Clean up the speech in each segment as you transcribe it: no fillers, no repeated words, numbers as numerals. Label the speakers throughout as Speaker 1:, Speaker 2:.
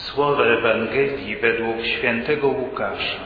Speaker 1: Słowo Ewangelii według świętego Łukasza.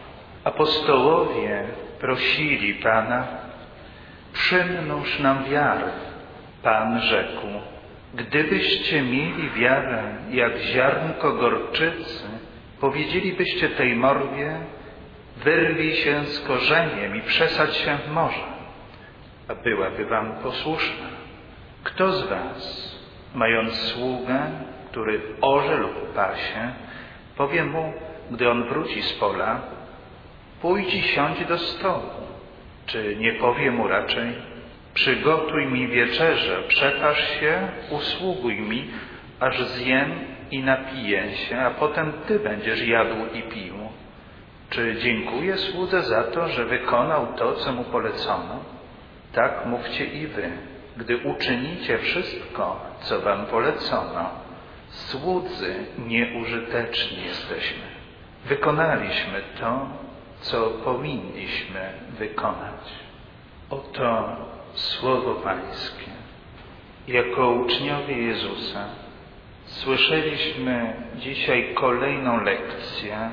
Speaker 1: Apostołowie prosili Pana: przymnóż nam wiarę. Pan rzekł: gdybyście mieli wiarę jak ziarnko gorczycy, powiedzielibyście tej morwie: wyrwij się z korzeniem i przesadź się w morze, a byłaby wam posłuszna. Kto z was, mając sługę, który orze lub pasie, powie mu, gdy on wróci z pola: pójdź i siądź do stołu? Czy nie powie mu raczej: przygotuj mi wieczerzę, przepasz się, usługuj mi, aż zjem i napiję się, a potem ty będziesz jadł i pił? Czy dziękuję słudze za to, że wykonał to, co mu polecono? Tak mówcie i wy, gdy uczynicie wszystko, co wam polecono. Słudzy nieużyteczni jesteśmy. Wykonaliśmy to, co powinniśmy wykonać. Oto słowo Pańskie. Jako uczniowie Jezusa słyszeliśmy dzisiaj kolejną lekcję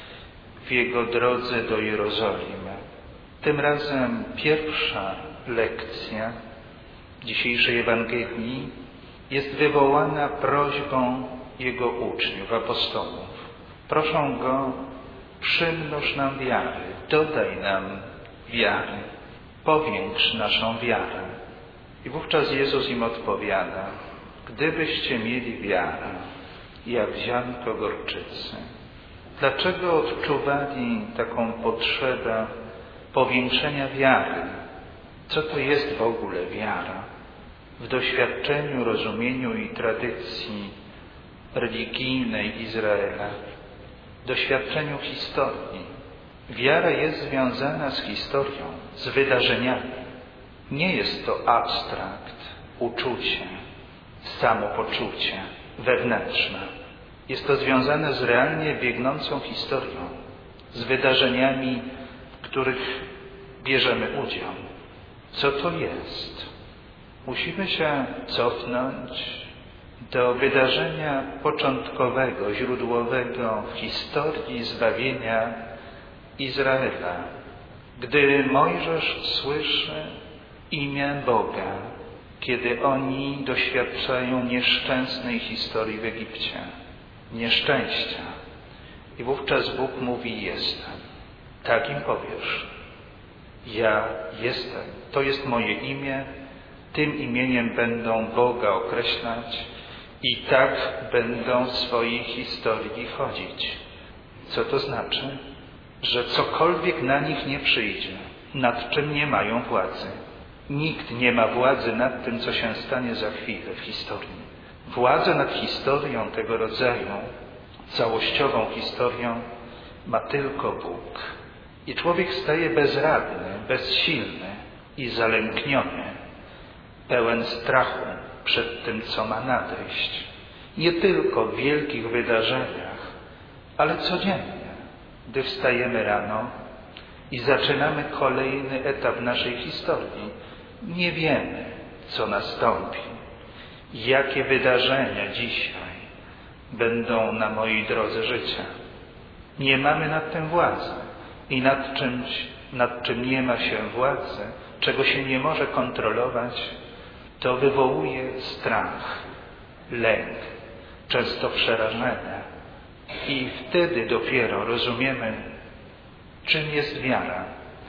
Speaker 1: w Jego drodze do Jerozolimy. Tym razem pierwsza lekcja dzisiejszej Ewangelii jest wywołana prośbą Jego uczniów, apostołów. Proszą Go: przymnóż nam wiary, dodaj nam wiary, powiększ naszą wiarę. I wówczas Jezus im odpowiada: gdybyście mieli wiarę jak ziarnko gorczycy. Dlaczego odczuwali taką potrzebę powiększenia wiary? Co to jest w ogóle wiara? W doświadczeniu, rozumieniu i tradycji religijnej Izraela, doświadczeniu historii. Wiara jest związana z historią, z wydarzeniami. Nie jest to abstrakt, uczucie, samopoczucie wewnętrzne. Jest to związane z realnie biegnącą historią, z wydarzeniami, w których bierzemy udział. Co to jest? Musimy się cofnąć do wydarzenia początkowego, źródłowego w historii zbawienia Izraela. Gdy Mojżesz słyszy imię Boga, kiedy oni doświadczają nieszczęsnej historii w Egipcie, nieszczęścia. I wówczas Bóg mówi: jestem. Tak im powiesz: ja jestem. To jest moje imię. Tym imieniem będą Boga określać i tak będą w swojej historii chodzić. Co to znaczy? Że cokolwiek na nich nie przyjdzie, nad czym nie mają władzy. Nikt nie ma władzy nad tym, co się stanie za chwilę w historii. Władzę nad historią tego rodzaju, całościową historią, ma tylko Bóg. I człowiek staje bezradny, bezsilny i zalękniony, pełen strachu przed tym, co ma nadejść. Nie tylko w wielkich wydarzeniach, ale codziennie, gdy wstajemy rano i zaczynamy kolejny etap naszej historii. Nie wiemy, co nastąpi, jakie wydarzenia dzisiaj będą na mojej drodze życia. Nie mamy nad tym władzy i nad czymś, nad czym nie ma się władzy, czego się nie może kontrolować, to wywołuje strach, lęk, często przerażenie. I wtedy dopiero rozumiemy, czym jest wiara,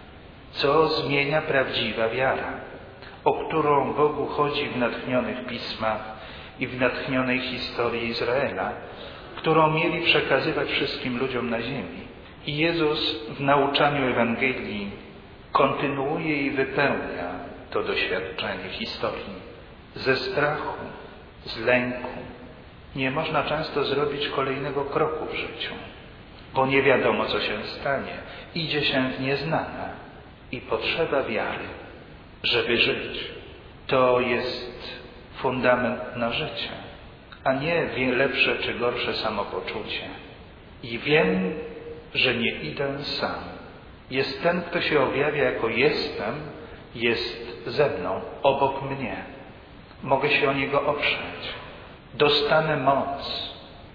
Speaker 1: co zmienia prawdziwa wiara, o którą Bogu chodzi w natchnionych pismach i w natchnionej historii Izraela, którą mieli przekazywać wszystkim ludziom na ziemi. I Jezus w nauczaniu Ewangelii kontynuuje i wypełnia to doświadczenie historii. Ze strachu, z lęku nie można często zrobić kolejnego kroku w życiu, bo nie wiadomo, co się stanie. Idzie się w nieznane i potrzeba wiary, żeby żyć. To jest fundament na życie, a nie lepsze czy gorsze samopoczucie. I wiem, że nie idę sam. Jest ten, kto się objawia jako jestem, jest ze mną, obok mnie. Mogę się o Niego oprzeć. Dostanę moc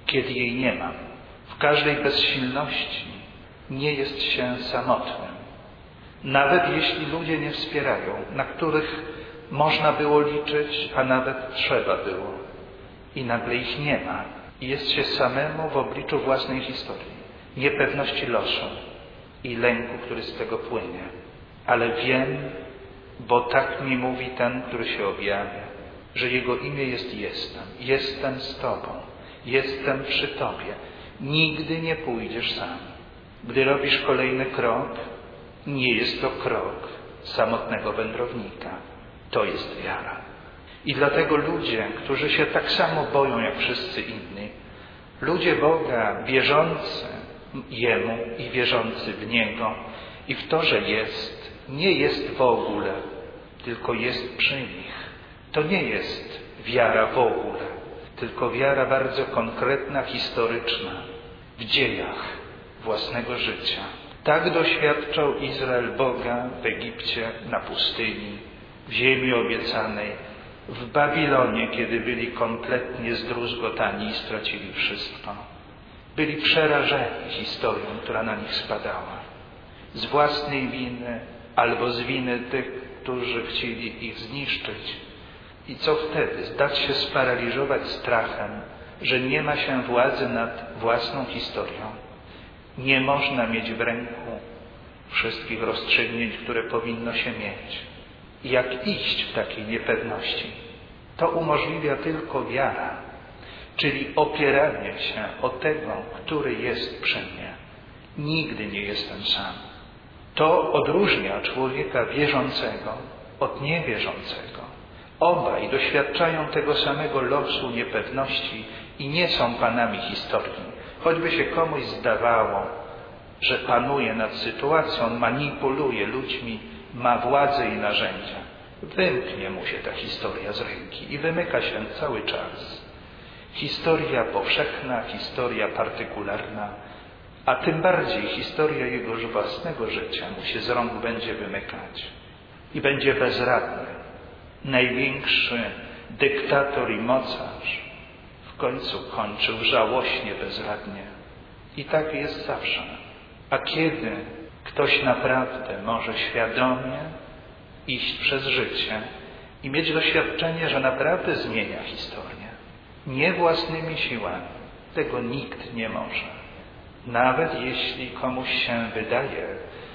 Speaker 1: kiedy jej nie mam. W każdej bezsilności nie jest się samotnym. Nawet jeśli ludzie nie wspierają, na których można było liczyć, a nawet trzeba było. I nagle ich nie ma. I jest się samemu w obliczu własnej historii, niepewności losu i lęku, który z tego płynie. Ale wiem, bo tak mi mówi ten, który się objawia, że Jego imię jest Jestem. Jestem z Tobą. Jestem przy Tobie. Nigdy nie pójdziesz sam. Gdy robisz kolejny krok, nie jest to krok samotnego wędrownika. To jest wiara. I dlatego ludzie, którzy się tak samo boją jak wszyscy inni, ludzie Boga wierzący Jemu i wierzący w Niego i w to, że jest, nie jest w ogóle, tylko jest przy nich. To nie jest wiara w ogóle, tylko wiara bardzo konkretna, historyczna, w dziejach własnego życia. Tak doświadczał Izrael Boga w Egipcie, na pustyni, w ziemi obiecanej, w Babilonie, kiedy byli kompletnie zdruzgotani i stracili wszystko. Byli przerażeni historią, która na nich spadała. Z własnej winy albo z winy tych, którzy chcieli ich zniszczyć. I co wtedy? Zdać się sparaliżować strachem, że nie ma się władzy nad własną historią. Nie można mieć w ręku wszystkich rozstrzygnięć, które powinno się mieć. Jak iść w takiej niepewności? To umożliwia tylko wiara, czyli opieranie się o tego, który jest przy mnie. Nigdy nie jestem sam. To odróżnia człowieka wierzącego od niewierzącego. Obaj doświadczają tego samego losu, niepewności i nie są panami historii. Choćby się komuś zdawało, że panuje nad sytuacją, manipuluje ludźmi, ma władzę i narzędzia. Wymknie mu się ta historia z ręki i wymyka się cały czas. Historia powszechna, historia partykularna, a tym bardziej historia jego własnego życia mu się z rąk będzie wymykać i będzie bezradny. Największy dyktator i mocarz w końcu kończył żałośnie, bezradnie. I tak jest zawsze. A kiedy ktoś naprawdę może świadomie iść przez życie i mieć doświadczenie, że naprawdę zmienia historię, nie własnymi siłami, tego nikt nie może. Nawet jeśli komuś się wydaje,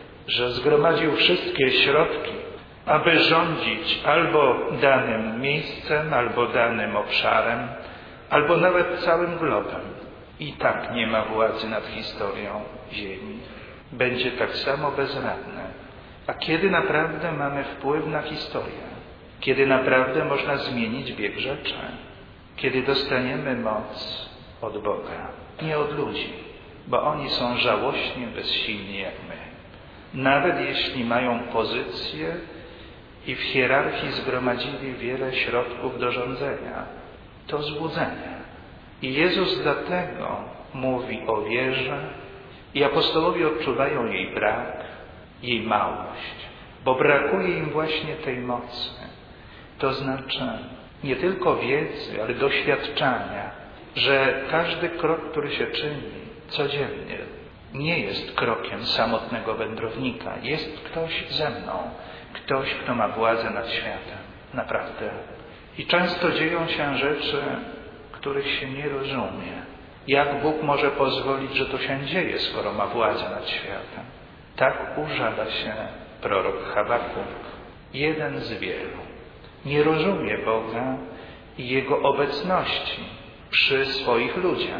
Speaker 1: że zgromadził wszystkie środki, aby rządzić albo danym miejscem, albo danym obszarem, albo nawet całym globem. I tak nie ma władzy nad historią Ziemi. Będzie tak samo bezradny. A kiedy naprawdę mamy wpływ na historię? Kiedy naprawdę można zmienić bieg rzeczy? Kiedy dostaniemy moc od Boga, nie od ludzi, bo oni są żałośnie bezsilni jak my. Nawet jeśli mają pozycję i w hierarchii zgromadzili wiele środków do rządzenia, to złudzenie. I Jezus dlatego mówi o wierze i apostołowie odczuwają jej brak, jej małość, bo brakuje im właśnie tej mocy. To znaczy nie tylko wiedzy, ale doświadczenia, że każdy krok, który się czyni codziennie, nie jest krokiem samotnego wędrownika. Jest ktoś ze mną, ktoś, kto ma władzę nad światem. Naprawdę. I często dzieją się rzeczy, których się nie rozumie. Jak Bóg może pozwolić, że to się dzieje, skoro ma władzę nad światem? Tak użala się prorok Habakuk, jeden z wielu. Nie rozumie Boga i Jego obecności przy swoich ludziach,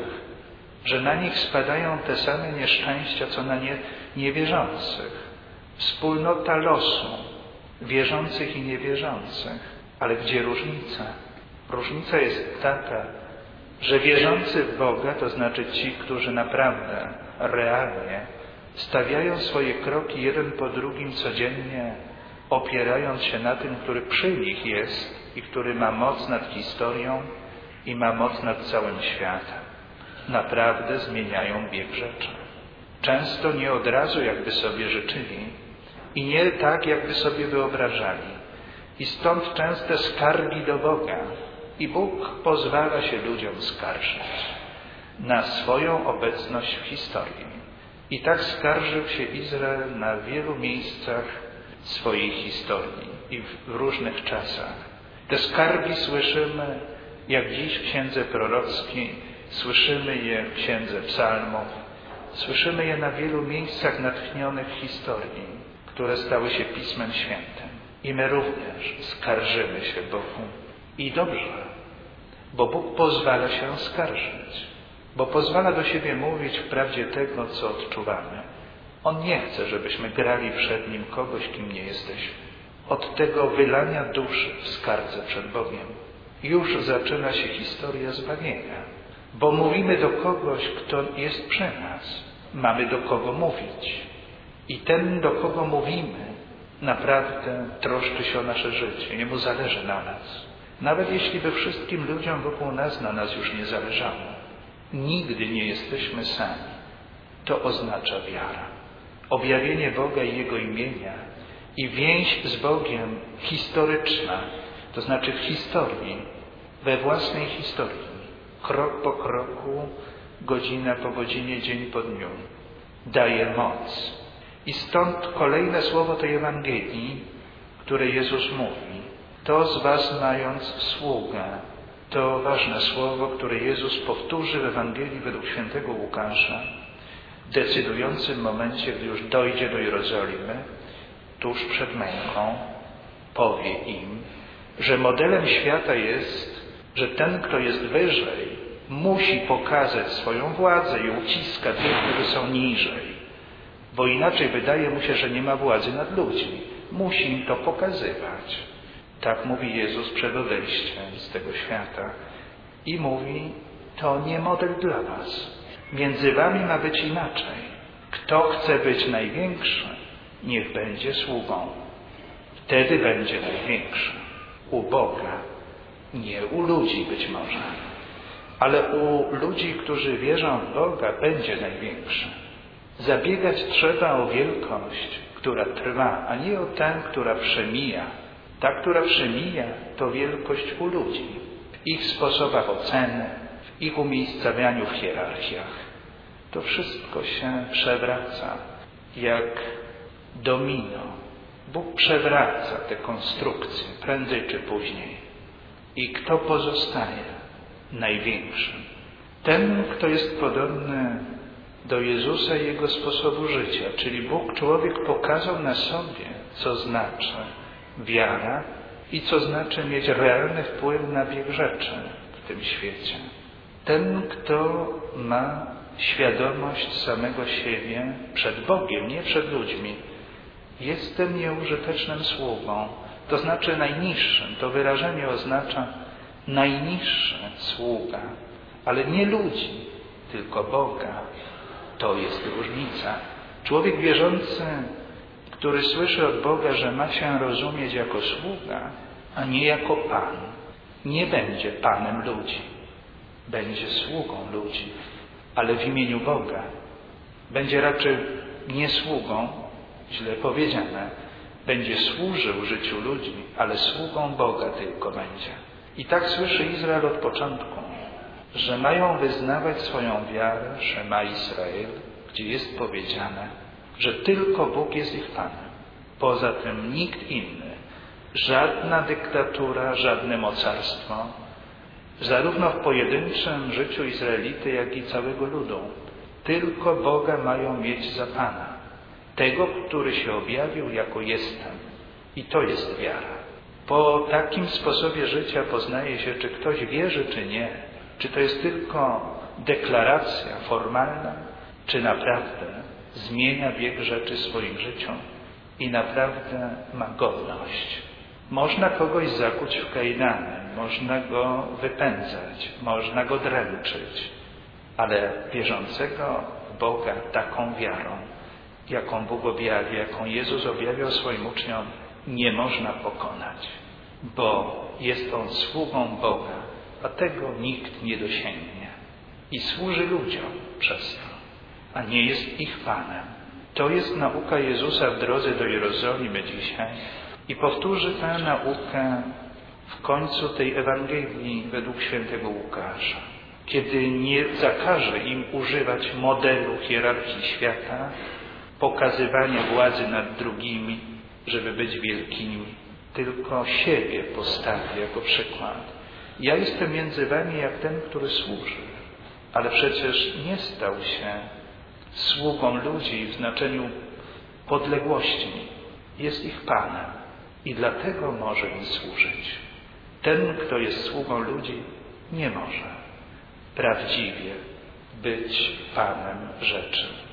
Speaker 1: że na nich spadają te same nieszczęścia, co na niewierzących. Wspólnota losu, wierzących i niewierzących. Ale gdzie różnica? Różnica jest taka, że wierzący w Boga, to znaczy ci, którzy naprawdę, realnie stawiają swoje kroki jeden po drugim codziennie, opierając się na tym, który przy nich jest i który ma moc nad historią i ma moc nad całym światem. Naprawdę zmieniają bieg rzeczy. Często nie od razu, jakby sobie życzyli i nie tak, jakby sobie wyobrażali. I stąd częste skargi do Boga. I Bóg pozwala się ludziom skarżyć. na swoją obecność w historii. I tak skarżył się Izrael na wielu miejscach swojej historii i w różnych czasach. Te skargi słyszymy, jak dziś w księdze prorockiej, słyszymy je w księdze psalmów, słyszymy je na wielu miejscach natchnionych historii, które stały się Pismem Świętym. I my również skarżymy się Bogu. I dobrze, bo Bóg pozwala się skarżyć, bo pozwala do siebie mówić wprawdzie tego, co odczuwamy. On nie chce, żebyśmy grali przed Nim kogoś, kim nie jesteśmy. Od tego wylania duszy w skardze przed Bogiem już zaczyna się historia zbawienia, bo mówimy do kogoś, kto jest przy nas. Mamy do kogo mówić. I ten, do kogo mówimy, naprawdę troszczy się o nasze życie. Jemu zależy na nas. Nawet jeśli by wszystkim ludziom wokół nas na nas już nie zależało. Nigdy nie jesteśmy sami. To oznacza wiara. Objawienie Boga i Jego imienia i więź z Bogiem historyczna, to znaczy w historii, we własnej historii, krok po kroku, godzina po godzinie, dzień po dniu, daje moc. I stąd kolejne słowo tej Ewangelii, które Jezus mówi. To z was mając sługę. To ważne słowo, które Jezus powtórzy w Ewangelii według świętego Łukasza w decydującym momencie, gdy już dojdzie do Jerozolimy, tuż przed męką, powie im, że modelem świata jest, że ten, kto jest wyżej, musi pokazać swoją władzę i uciska tych, którzy są niżej. Bo inaczej wydaje mu się, że nie ma władzy nad ludźmi. Musi im to pokazywać. Tak mówi Jezus przed odejściem z tego świata. I mówi, to nie model dla was. Między wami ma być inaczej. Kto chce być największy, niech będzie sługą. Wtedy będzie największy. U Boga, nie u ludzi być może. Ale u ludzi, którzy wierzą w Boga, będzie największy. Zabiegać trzeba o wielkość, która trwa, a nie o tę, która przemija. Ta, która przemija, to wielkość u ludzi, w ich sposobach oceny, w ich umiejscawianiu w hierarchiach. To wszystko się przewraca jak domino. Bóg przewraca te konstrukcje prędzej czy później. I kto pozostaje największym? Ten, kto jest podobny do Jezusa i Jego sposobu życia, czyli Bóg człowiek pokazał na sobie, co znaczy wiara i co znaczy mieć realny wpływ na bieg rzeczy w tym świecie. Ten, kto ma świadomość samego siebie przed Bogiem, nie przed ludźmi. Jestem nieużytecznym sługą, to znaczy najniższym. To wyrażenie oznacza najniższy sługa, ale nie ludzi, tylko Boga. To jest różnica. Człowiek wierzący, który słyszy od Boga, że ma się rozumieć jako sługa, a nie jako Pan, nie będzie Panem ludzi. Będzie sługą ludzi, ale w imieniu Boga. Będzie raczej nie sługą, źle powiedziane, będzie służył życiu ludzi, ale sługą Boga tylko będzie. I tak słyszy Izrael od początku, że mają wyznawać swoją wiarę, Szema Israel, gdzie jest powiedziane, że tylko Bóg jest ich Panem. Poza tym nikt inny, żadna dyktatura, żadne mocarstwo, zarówno w pojedynczym życiu Izraelity, jak i całego ludu, tylko Boga mają mieć za Pana. Tego, który się objawił jako jestem. I to jest wiara. Po takim sposobie życia poznaje się, czy ktoś wierzy, czy nie. Czy to jest tylko deklaracja formalna, czy naprawdę zmienia bieg rzeczy w swoim życiu i naprawdę ma godność. Można kogoś zakuć w kajdany, można go wypędzać, można go dręczyć, ale wierzącego w Boga taką wiarą, jaką Bóg objawia, jaką Jezus objawiał swoim uczniom, nie można pokonać, bo jest on sługą Boga, a tego nikt nie dosięgnie. I służy ludziom przez to, a nie jest ich Panem. To jest nauka Jezusa w drodze do Jerozolimy dzisiaj i powtórzy tę naukę w końcu tej Ewangelii według świętego Łukasza. kiedy nie zakaże im używać modelu hierarchii świata, pokazywania władzy nad drugimi, żeby być wielkimi, tylko siebie postawi jako przykład. Ja jestem między wami jak ten, który służy, ale przecież nie stał się sługą ludzi w znaczeniu podległości. Jest ich Panem i dlatego może im służyć. Ten, kto jest sługą ludzi, nie może prawdziwie być Panem rzeczy.